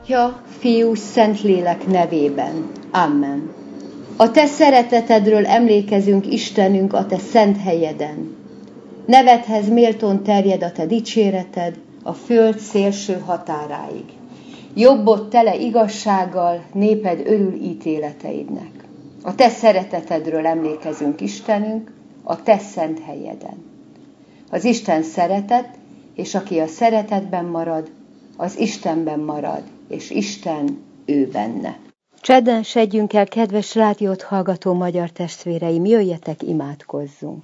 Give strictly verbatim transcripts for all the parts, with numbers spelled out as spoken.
Atya, Fiú, Szentlélek nevében. Amen. A te szeretetedről emlékezünk, Istenünk, a te szent helyeden. Nevedhez méltón terjed a te dicséreted a föld szélső határáig. Jobbod tele igazsággal, néped örül ítéleteidnek. A te szeretetedről emlékezünk, Istenünk, a te szent helyeden. Az Isten szeretet, és aki a szeretetben marad, az Istenben marad, és Isten ő benne. Csendesedjünk el, kedves rádiót hallgató magyar testvéreim, jöjjetek, imádkozzunk.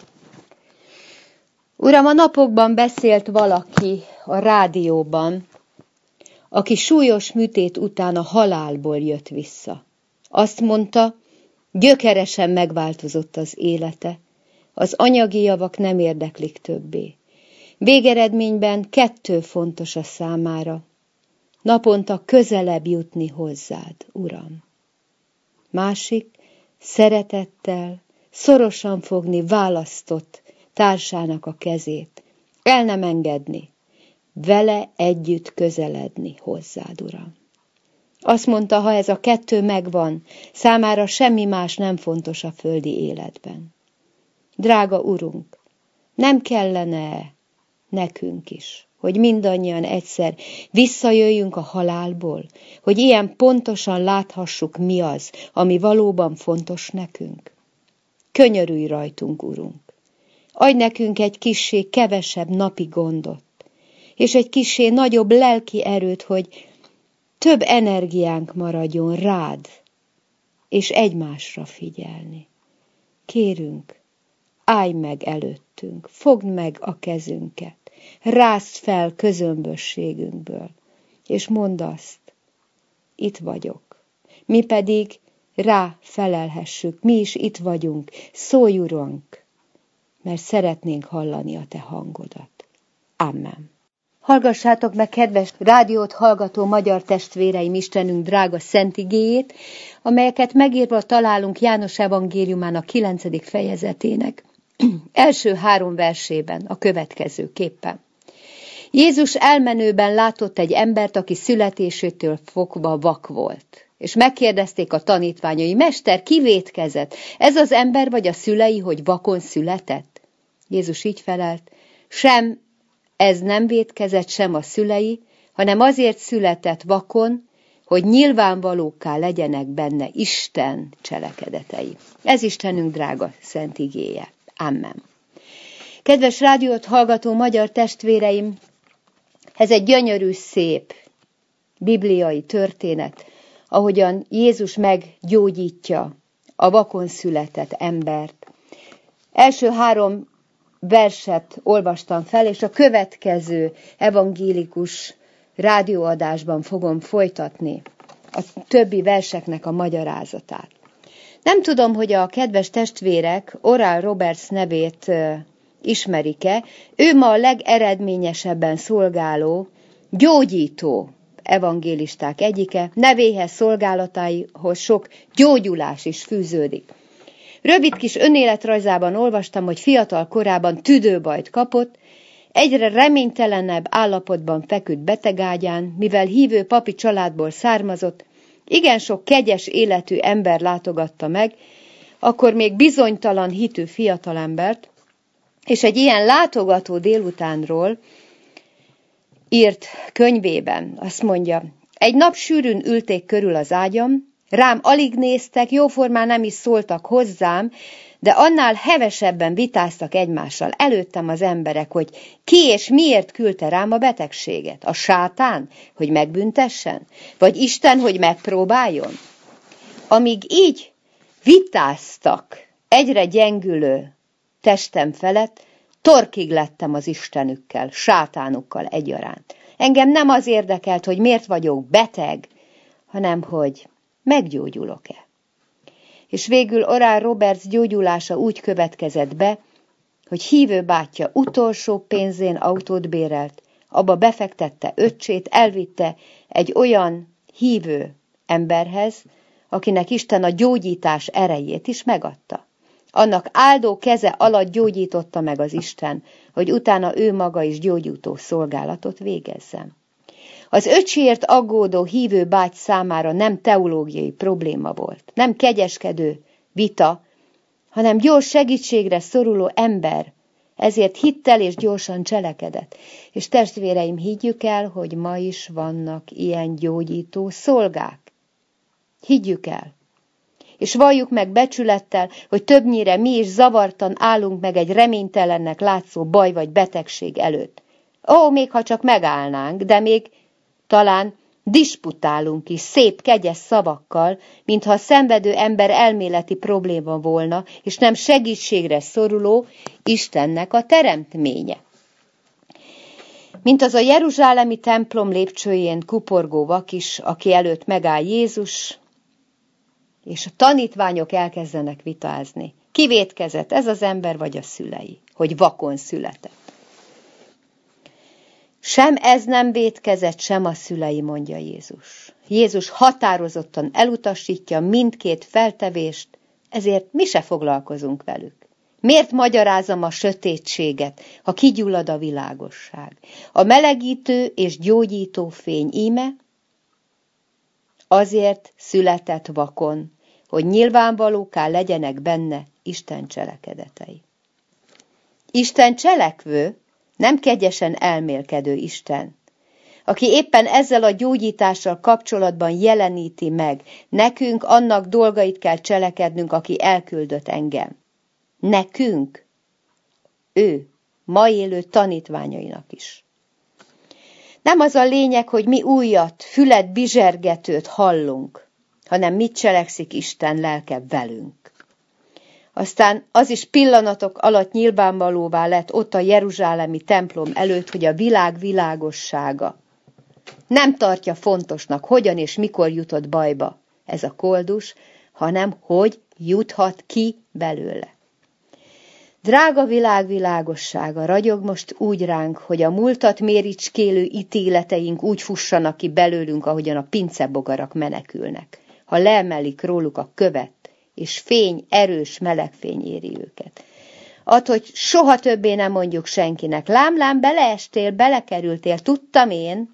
Uram, a napokban beszélt valaki a rádióban, aki súlyos műtét után a halálból jött vissza. Azt mondta, gyökeresen megváltozott az élete, az anyagi javak nem érdeklik többé. Végeredményben kettő fontos a számára. Naponta közelebb jutni hozzád, Uram. Másik, szeretettel, szorosan fogni választott társának a kezét, el nem engedni, vele együtt közeledni hozzád, Uram. Azt mondta, ha ez a kettő megvan, számára semmi más nem fontos a földi életben. Drága Urunk, nem kellene nekünk is, hogy mindannyian egyszer visszajöjjünk a halálból, hogy ilyen pontosan láthassuk, mi az, ami valóban fontos nekünk. Könyörülj rajtunk, Urunk! Adj nekünk egy kissé kevesebb napi gondot, és egy kissé nagyobb lelki erőt, hogy több energiánk maradjon rád, és egymásra figyelni. Kérünk, állj meg előttünk, fogd meg a kezünket, rázd fel közömbösségünkből, és mondd azt, itt vagyok. Mi pedig rá felelhessük, mi is itt vagyunk, szólj, Urunk, mert szeretnénk hallani a te hangodat. Amen. Hallgassátok meg, kedves rádiót hallgató magyar testvéreim, Istenünk drága szent igéjét, amelyeket megírva találunk János evangéliumának kilencedik fejezetének első három versében a következőképpen. Jézus elmenőben látott egy embert, aki születésétől fogva vak volt. És megkérdezték a tanítványai, Mester, ki vétkezett? Ez az ember vagy a szülei, hogy vakon született? Jézus így felelt, sem ez nem vétkezett, sem a szülei, hanem azért született vakon, hogy nyilvánvalókká legyenek benne Isten cselekedetei. Ez Istenünk drága szent igéje. Amen. Kedves rádiót hallgató magyar testvéreim, ez egy gyönyörű, szép bibliai történet, ahogyan Jézus meggyógyítja a vakon született embert. Első három verset olvastam fel, és a következő evangélikus rádióadásban fogom folytatni a többi verseknek a magyarázatát. Nem tudom, hogy a kedves testvérek Oral Roberts nevét ismerik-e, ő ma a legeredményesebben szolgáló, gyógyító evangélisták egyike, nevéhez, szolgálataihoz sok gyógyulás is fűződik. Rövid kis önéletrajzában olvastam, hogy fiatal korában tüdőbajt kapott, egyre reménytelenebb állapotban feküdt betegágyán, mivel hívő papi családból származott, igen sok kegyes életű ember látogatta meg, akkor még bizonytalan hitű fiatalembert, és egy ilyen látogató délutánról írt könyvében, azt mondja, egy nap sűrűn ülték körül az ágyam, rám alig néztek, jóformán nem is szóltak hozzám, de annál hevesebben vitáztak egymással előttem az emberek, hogy ki és miért küldte rám a betegséget. A sátán, hogy megbüntessen? Vagy Isten, hogy megpróbáljon? Amíg így vitáztak egyre gyengülő testem felett, torkig lettem az Istenükkel, sátánukkal egyaránt. Engem nem az érdekelt, hogy miért vagyok beteg, hanem hogy meggyógyulok-e. És végül Oral Roberts gyógyulása úgy következett be, hogy hívő bátyja utolsó pénzén autót bérelt, abba befektette öccsét, elvitte egy olyan hívő emberhez, akinek Isten a gyógyítás erejét is megadta. Annak áldó keze alatt gyógyította meg az Isten, hogy utána ő maga is gyógyító szolgálatot végezzen. Az öcsiért aggódó hívő báty számára nem teológiai probléma volt, nem kegyeskedő vita, hanem gyors segítségre szoruló ember, ezért hittel és gyorsan cselekedett. És testvéreim, higgyük el, hogy ma is vannak ilyen gyógyító szolgák. Higgyük el. És valljuk meg becsülettel, hogy többnyire mi is zavartan állunk meg egy reménytelennek látszó baj vagy betegség előtt. Ó, még ha csak megállnánk, de még talán disputálunk is szép, kegyes szavakkal, mintha a szenvedő ember elméleti probléma volna, és nem segítségre szoruló Istennek a teremtménye. Mint az a jeruzsálemi templom lépcsőjén kuporgó vak is, aki előtt megáll Jézus, és a tanítványok elkezdenek vitázni. Ki vétkezett, ez az ember vagy a szülei, hogy vakon született? Sem ez nem vétkezett, sem a szülei, mondja Jézus. Jézus határozottan elutasítja mindkét feltevést, ezért mi se foglalkozunk velük. Miért magyarázom a sötétséget, ha kigyullad a világosság? A melegítő és gyógyító fény íme azért született vakon, hogy nyilvánvalóká legyenek benne Isten cselekedetei. Isten cselekvő, nem kegyesen elmélkedő Isten, aki éppen ezzel a gyógyítással kapcsolatban jeleníti meg, nekünk annak dolgait kell cselekednünk, aki elküldött engem. Nekünk, ő, ma élő tanítványainak is. Nem az a lényeg, hogy mi újat, fület bizsergetőt hallunk, hanem mit cselekszik Isten lelke velünk. Aztán az is pillanatok alatt nyilvánvalóvá lett ott a jeruzsálemi templom előtt, hogy a világ világossága nem tartja fontosnak, hogyan és mikor jutott bajba ez a koldus, hanem hogy juthat ki belőle. Drága világ világossága, ragyog most úgy ránk, hogy a múltat méricskélő ítéleteink úgy fussanak ki belőlünk, ahogyan a pincebogarak menekülnek, ha leemelik róluk a követ, és fény, erős melegfény éri őket. Add, hogy soha többé nem mondjuk senkinek, lám-lám, beleestél, belekerültél, tudtam én.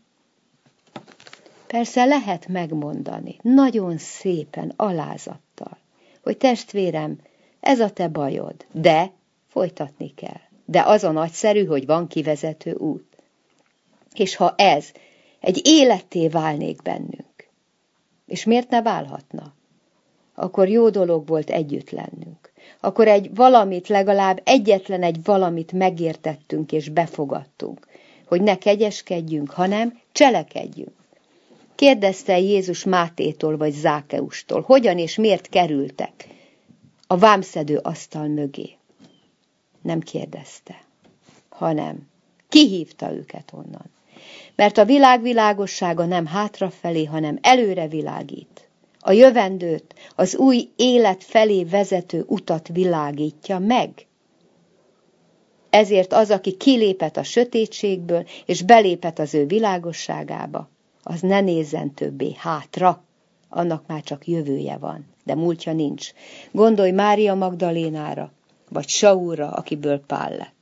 Persze lehet megmondani, nagyon szépen, alázattal, hogy testvérem, ez a te bajod, de folytatni kell. De az a nagyszerű, hogy van kivezető út. És ha ez egy életté válnék bennünk, és miért ne válhatna? Akkor jó dolog volt együtt lennünk. Akkor egy valamit, legalább egyetlen egy valamit megértettünk és befogadtunk, hogy ne kegyeskedjünk, hanem cselekedjünk. Kérdezte Jézus Mátétól vagy Zákeustól, hogyan és miért kerültek a vámszedő asztal mögé. Nem kérdezte, hanem kihívta őket onnan. Mert a világ világossága nem hátrafelé, hanem előre világít. A jövendőt, az új élet felé vezető utat világítja meg. Ezért az, aki kilépett a sötétségből, és belépett az ő világosságába, az ne nézzen többé hátra, annak már csak jövője van, de múltja nincs. Gondolj Mária Magdalénára, vagy Saulra, akiből Pál lett.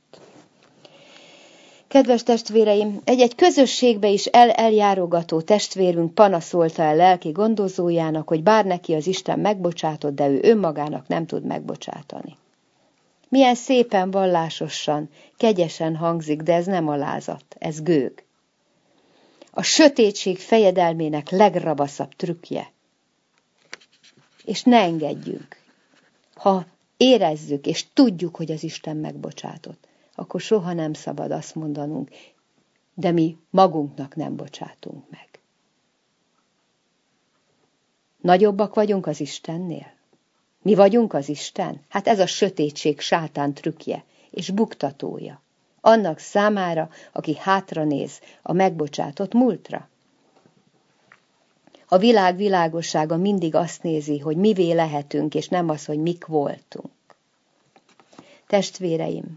Kedves testvéreim, egy-egy közösségbe is el-eljárogató testvérünk panaszolta el lelki gondozójának, hogy bár neki az Isten megbocsátott, de ő önmagának nem tud megbocsátani. Milyen szépen, vallásosan, kegyesen hangzik, de ez nem alázat, ez gőg. A sötétség fejedelmének legrabaszabb trükkje. És ne engedjünk. Ha érezzük és tudjuk, hogy az Isten megbocsátott, akkor soha nem szabad azt mondanunk, de mi magunknak nem bocsátunk meg. Nagyobbak vagyunk az Istennél? Mi vagyunk az Isten? Hát ez a sötétség sátán trükkje és buktatója. Annak számára, aki hátranéz a megbocsátott múltra. A világ világossága mindig azt nézi, hogy mivé lehetünk, és nem az, hogy mik voltunk. Testvéreim,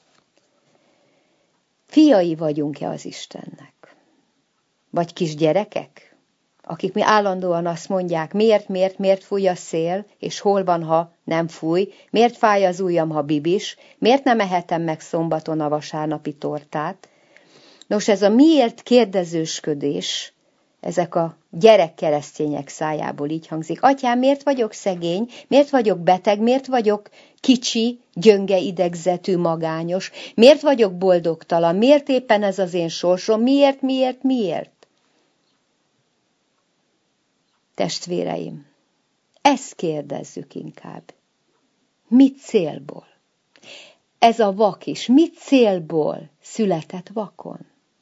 fiai vagyunk-e az Istennek? Vagy kisgyerekek, akik mi állandóan azt mondják, miért, miért, miért fúj a szél, és hol van, ha nem fúj, miért fáj az ujjam, ha bibis, miért nem ehetem meg szombaton a vasárnapi tortát, Nos, ez a miért kérdezősködés, ezek a gyerekkeresztények szájából így hangzik. Atyám, miért vagyok szegény? Miért vagyok beteg? Miért vagyok kicsi, gyönge idegzetű, magányos? Miért vagyok boldogtalan? Miért éppen ez az én sorsom? Miért, miért, miért? Testvéreim, ezt kérdezzük inkább. Mit célból? Ez a vak is, mit célból született vakon?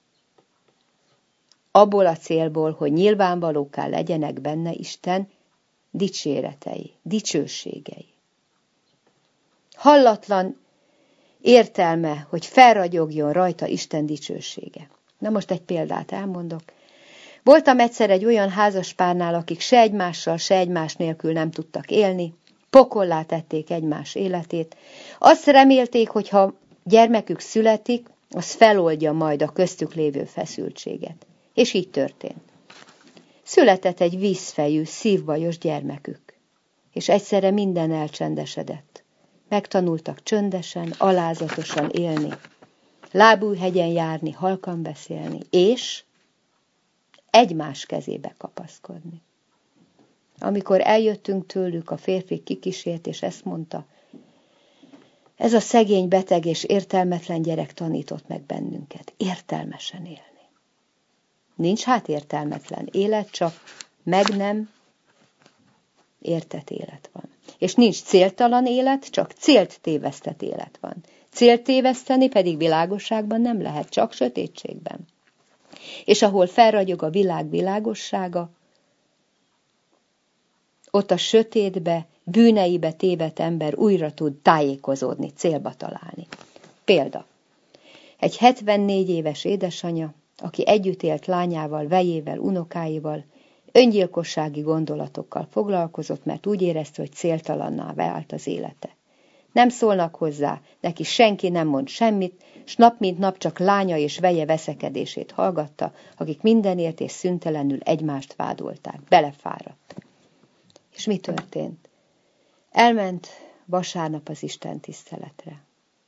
Abból a célból, hogy nyilvánvalókká legyenek benne Isten dicséretei, dicsőségei. Hallatlan értelme, hogy felragyogjon rajta Isten dicsősége. Na most egy példát elmondok. Voltam egyszer egy olyan házaspárnál, akik se egymással, se egymás nélkül nem tudtak élni, pokollá tették egymás életét. Azt remélték, hogy ha gyermekük születik, az feloldja majd a köztük lévő feszültséget. És így történt. Született egy vízfejű, szívbajos gyermekük, és egyszerre minden elcsendesedett. Megtanultak csöndesen, alázatosan élni, lábújhegyen járni, halkan beszélni, és egymás kezébe kapaszkodni. Amikor eljöttünk tőlük, a férfi kikísért, és ezt mondta, ez a szegény, beteg és értelmetlen gyerek tanított meg bennünket értelmesen élni. Nincs hát értelmetlen élet, csak meg nem értett élet van. És nincs céltalan élet, csak célt tévesztett élet van. Célt téveszteni pedig világosságban nem lehet, csak sötétségben. És ahol felragyog a világ világossága, ott a sötétbe, bűneibe tévedt ember újra tud tájékozódni, célba találni. Példa. Egy hetvennégy éves édesanya, aki együtt élt lányával, vejével, unokáival, öngyilkossági gondolatokkal foglalkozott, mert úgy érezte, hogy céltalanná vált az élete. Nem szólnak hozzá, neki senki nem mond semmit, s nap mint nap csak lánya és veje veszekedését hallgatta, akik mindenért és szüntelenül egymást vádolták. Belefáradt. És mi történt? Elment vasárnap az Isten tiszteletre.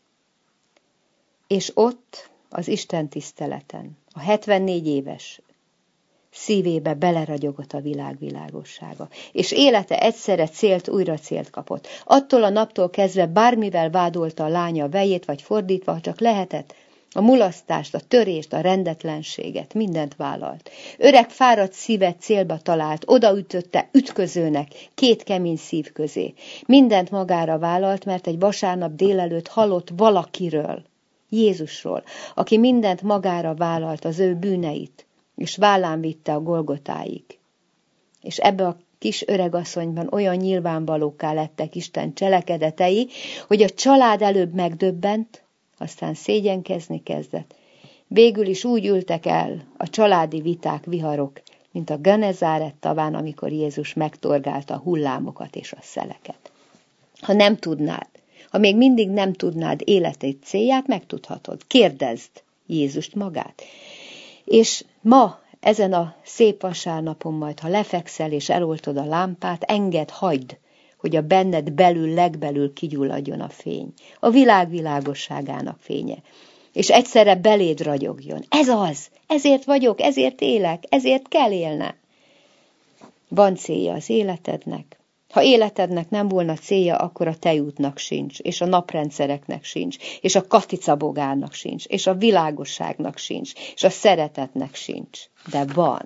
És ott az Isten tiszteleten, a hetvennégy éves szívébe beleragyogott a világ világossága, és élete egyszerre célt, újra célt kapott. Attól a naptól kezdve bármivel vádolta a lánya a vejét, vagy fordítva, ha csak lehetett, a mulasztást, a törést, a rendetlenséget, mindent vállalt. Öreg fáradt szívet célba talált, odaütötte ütközőnek két kemény szív közé. Mindent magára vállalt, mert egy vasárnap délelőtt hallott valakiről, Jézusról, aki mindent magára vállalt, az ő bűneit, és vállán vitte a Golgotáig. És ebbe a kis öregasszonyban olyan nyilvánvalókká lettek Isten cselekedetei, hogy a család előbb megdöbbent, aztán szégyenkezni kezdett. Végül is úgy ültek el a családi viták, viharok, mint a Genezáret taván, amikor Jézus megtorgálta a hullámokat és a szeleket. Ha nem tudnád, ha még mindig nem tudnád életed célját, megtudhatod. Kérdezd Jézust magát. És ma, ezen a szép vasárnapon majd, ha lefekszel és eloltod a lámpát, engedd, hagyd, hogy a benned belül, legbelül kigyulladjon a fény. A világ világosságának fénye. És egyszerre beléd ragyogjon. Ez az! Ezért vagyok, ezért élek, ezért kell élnem. Van célja az életednek. Ha életednek nem volna célja, akkor a tejútnak sincs, és a naprendszereknek sincs, és a katicabogárnak sincs, és a világosságnak sincs, és a szeretetnek sincs. De van.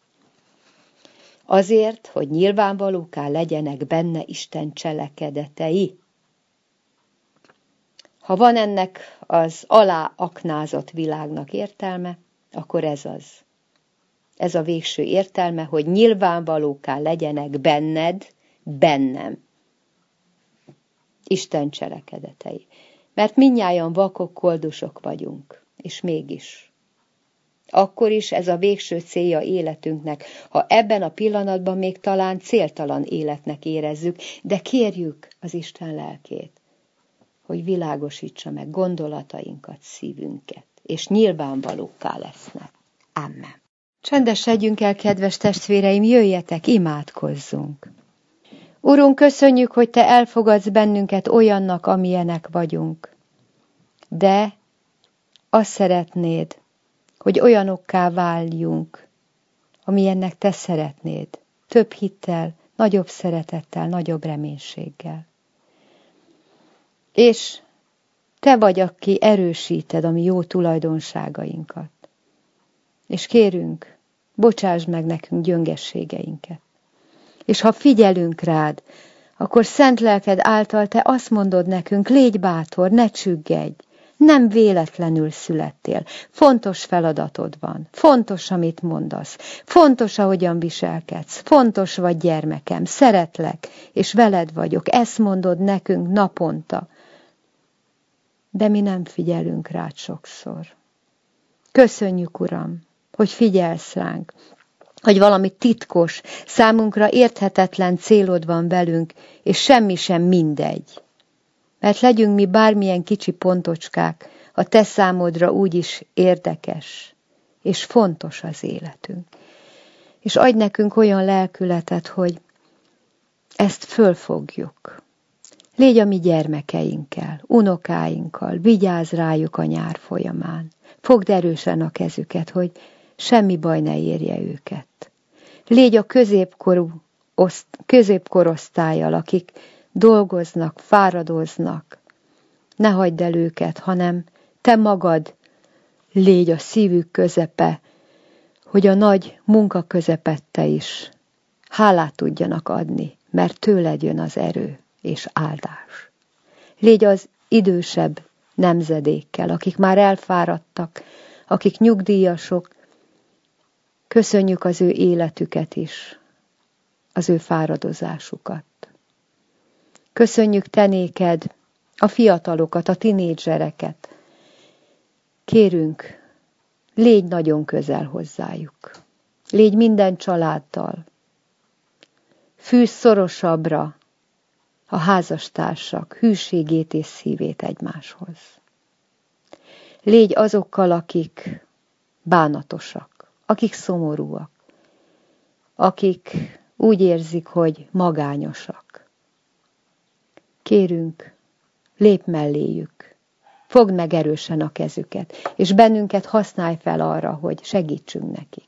Azért, hogy nyilvánvalókká legyenek benne Isten cselekedetei. Ha van ennek az aláaknázott világnak értelme, akkor ez az. Ez a végső értelme, hogy nyilvánvalókká legyenek benned, bennem Isten cselekedetei. Mert mindnyájan vakok, koldusok vagyunk, és mégis. Akkor is ez a végső célja életünknek, ha ebben a pillanatban még talán céltalan életnek érezzük, de kérjük az Isten lelkét, hogy világosítsa meg gondolatainkat, szívünket, és nyilvánvalókká lesznek. Amen. Csendesedjünk el, kedves testvéreim, jöjjetek, imádkozzunk. Urunk, köszönjük, hogy Te elfogadsz bennünket olyannak, amilyenek vagyunk. De azt szeretnéd, hogy olyanokká váljunk, amilyennek te szeretnéd, több hittel, nagyobb szeretettel, nagyobb reménységgel. És te vagy, aki erősíted a mi jó tulajdonságainkat. És kérünk, bocsásd meg nekünk gyöngességeinket. És ha figyelünk rád, akkor szent lelked által te azt mondod nekünk, légy bátor, ne csüggedj, nem véletlenül születtél. Fontos feladatod van, fontos, amit mondasz, fontos, ahogyan viselkedsz, fontos vagy gyermekem, szeretlek, és veled vagyok, ezt mondod nekünk naponta. De mi nem figyelünk rád sokszor. Köszönjük, Uram, hogy figyelsz ránk, hogy valami titkos, számunkra érthetetlen célod van velünk, és semmi sem mindegy. Mert legyünk mi bármilyen kicsi pontocskák, a te számodra úgyis érdekes, és fontos az életünk. És adj nekünk olyan lelkületet, hogy ezt fölfogjuk. Légy a mi gyermekeinkkel, unokáinkkal, vigyázz rájuk a nyár folyamán. Fogd erősen a kezüket, hogy semmi baj ne érje őket. Légy a középkorú, oszt, középkorosztályal, akik dolgoznak, fáradoznak. Ne hagyd el őket, hanem te magad légy a szívük közepe, hogy a nagy munka közepette is hálát tudjanak adni, mert tőled jön az erő és áldás. Légy az idősebb nemzedékkel, akik már elfáradtak, akik nyugdíjasok, köszönjük az ő életüket is, az ő fáradozásukat. Köszönjük te néked a fiatalokat, a tinédzsereket. Kérünk, légy nagyon közel hozzájuk. Légy minden családdal. Fűzz szorosabbra a házastársak hűségét és szívét egymáshoz. Légy azokkal, akik bánatosak, akik szomorúak, akik úgy érzik, hogy magányosak. Kérünk, lépj melléjük, fogd meg erősen a kezüket, és bennünket használj fel arra, hogy segítsünk nekik.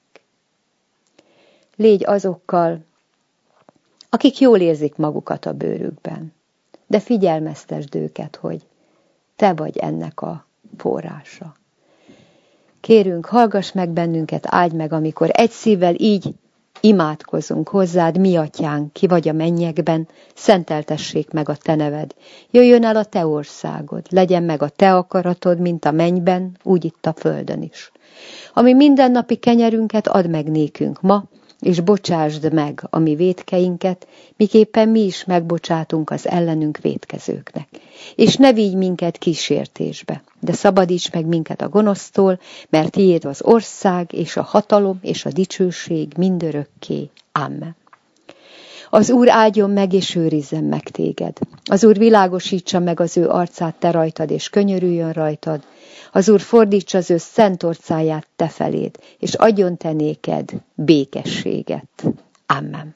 Légy azokkal, akik jól érzik magukat a bőrükben, de figyelmeztesd őket, hogy te vagy ennek a forrása. Kérünk, hallgass meg bennünket, áldj meg, amikor egy szívvel így imádkozunk hozzád, mi atyánk, ki vagy a mennyekben, szenteltessék meg a te neved. Jöjjön el a te országod, legyen meg a te akaratod, mint a mennyben, úgy itt a földön is. Ami mindennapi kenyerünket add meg nékünk ma, és bocsásd meg a mi vétkeinket, miképpen mi is megbocsátunk az ellenünk vétkezőknek. És ne vigy minket kísértésbe, de szabadíts meg minket a gonosztól, mert tiéd az ország, és a hatalom, és a dicsőség mindörökké. Amen. Az Úr áldjon meg, és őrizzen meg téged. Az Úr világosítsa meg az ő arcát te rajtad, és könyörüljön rajtad. Az Úr fordítsa az ő szent orcáját te feléd, és adjon te néked békességet. Amen.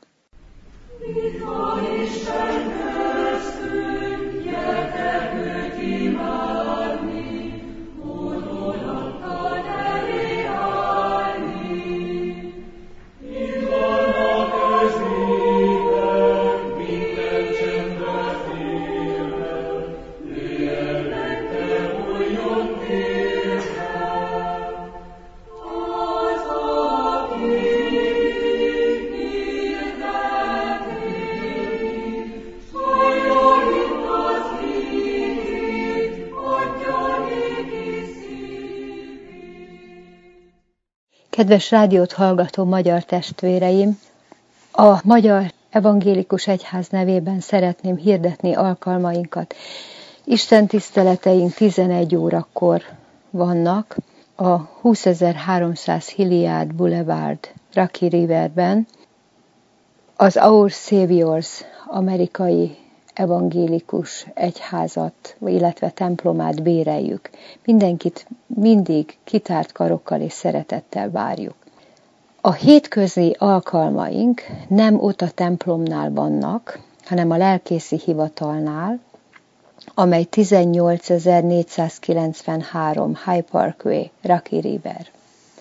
Kedves rádiót hallgató magyar testvéreim, a Magyar Evangélikus Egyház nevében szeretném hirdetni alkalmainkat. Isten tiszteleteink tizenegy órakor vannak a húszezer-háromszáz Hilliard Boulevard, Rocky Riverben, az Our Saviors amerikai evangélikus egyházat, illetve templomát béreljük. Mindenkit mindig kitárt karokkal és szeretettel várjuk. A hétközi alkalmaink nem ott a templomnál vannak, hanem a lelkészi hivatalnál, amely tizennyolcezer-négyszázkilencvenhárom High Parkway, Rocky River.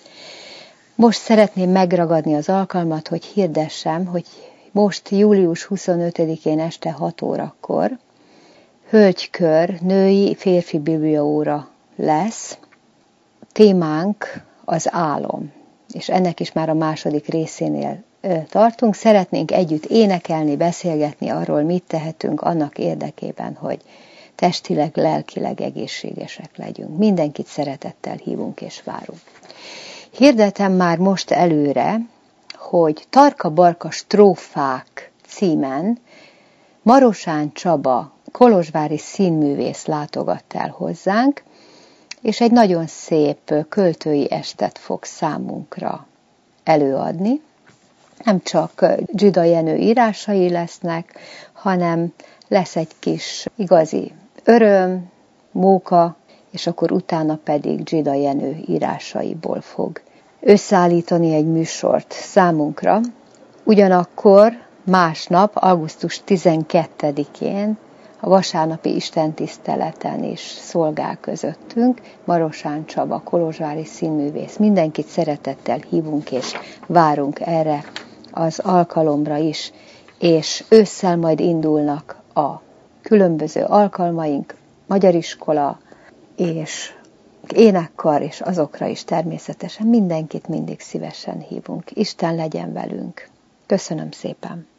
Most szeretném megragadni az alkalmat, hogy hirdessem, hogy most július huszonötödikén este hat órakor hölgykör, női, férfi bibliaóra lesz. Témánk az álom, és ennek is már a második részénél tartunk. Szeretnénk együtt énekelni, beszélgetni arról, mit tehetünk annak érdekében, hogy testileg, lelkileg egészségesek legyünk. Mindenkit szeretettel hívunk és várunk. Hirdetem már most előre, hogy Tarka-Barka strófák címen Marosán Csaba, kolozsvári színművész látogatt el hozzánk, és egy nagyon szép költői estet fog számunkra előadni. Nem csak Dzsida Jenő írásai lesznek, hanem lesz egy kis igazi öröm, móka, és akkor utána pedig Dzsida Jenő írásaiból fog összeállítani egy műsort számunkra. Ugyanakkor másnap, augusztus tizenkettedikén a vasárnapi istentiszteleten is szolgál közöttünk Marosán Csaba, kolozsvári színművész. Mindenkit szeretettel hívunk és várunk erre az alkalomra is, és ősszel majd indulnak a különböző alkalmaink, magyar iskola és énekkar, és azokra is természetesen mindenkit mindig szívesen hívunk. Isten legyen velünk. Köszönöm szépen!